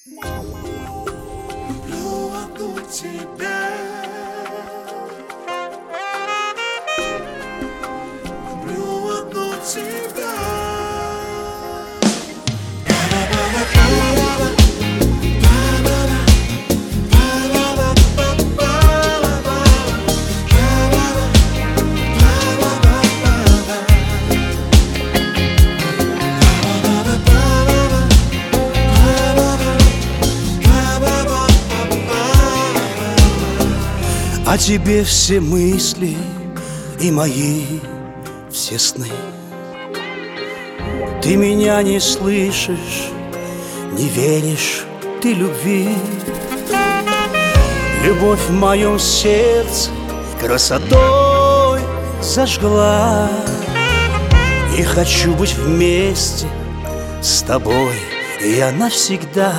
Люблю одну тебя, люблю одну тебя. О тебе все мысли и мои все сны. Ты меня не слышишь, не веришь ты любви. Любовь в моем сердце красотой зажгла. И хочу быть вместе с тобой я навсегда.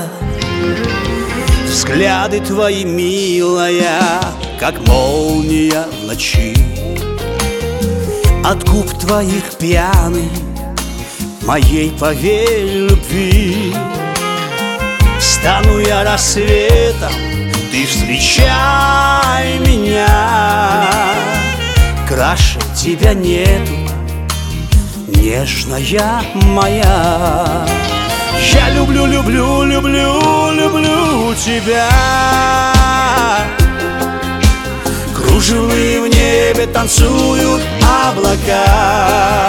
Взгляды твои, милая, как молния в ночи. От губ твоих пьяный моей, поверь, любви. Стану я рассветом, ты встречай меня. Краше тебя нету, нежная моя. Я люблю, люблю, люблю, люблю тебя. Кружевные в небе танцуют облака.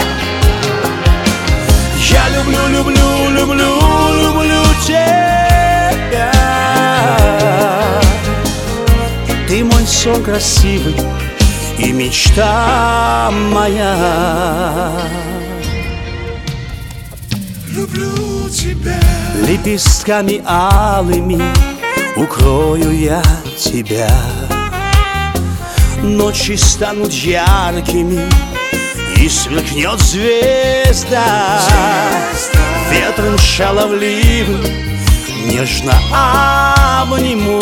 Я люблю, люблю, люблю, люблю тебя. Ты мой сон красивый и мечта моя. Люблю тебя. Лепестками алыми укрою я тебя. Ночи станут яркими и сверкнет звезда. Ветром шаловливым нежно обниму.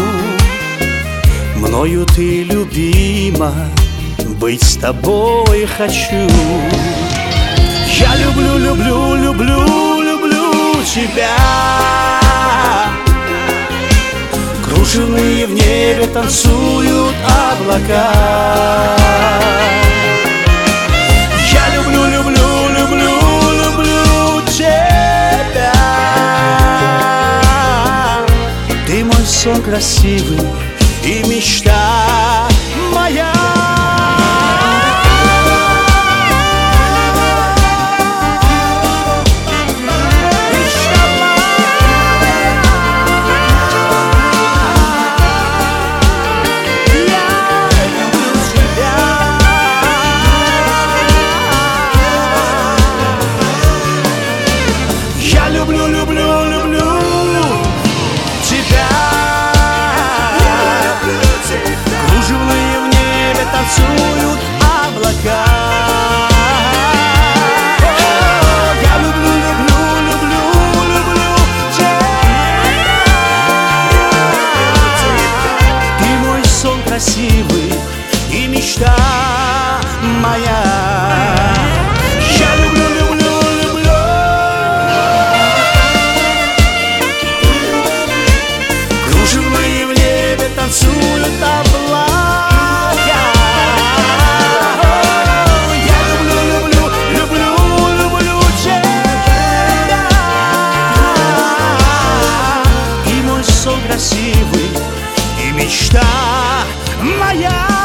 Мною ты любима, быть с тобой хочу. Я люблю, люблю, люблю, люблю тебя. Кружевные в небе танцуют облака. Я люблю, люблю, люблю, люблю тебя. Ты мой сон красивый и мечта моя. Люблю, люблю, люблю тебя. Кружевные в небе танцуют облака. Я люблю, люблю, люблю, люблю тебя. Ты мой сон красивый и мечта моя. Я люблю, люблю, люблю. Кружевные в небе танцуют облака. Я люблю, люблю, люблю, люблю тебя. Ты мой сон красивый и мечта моя.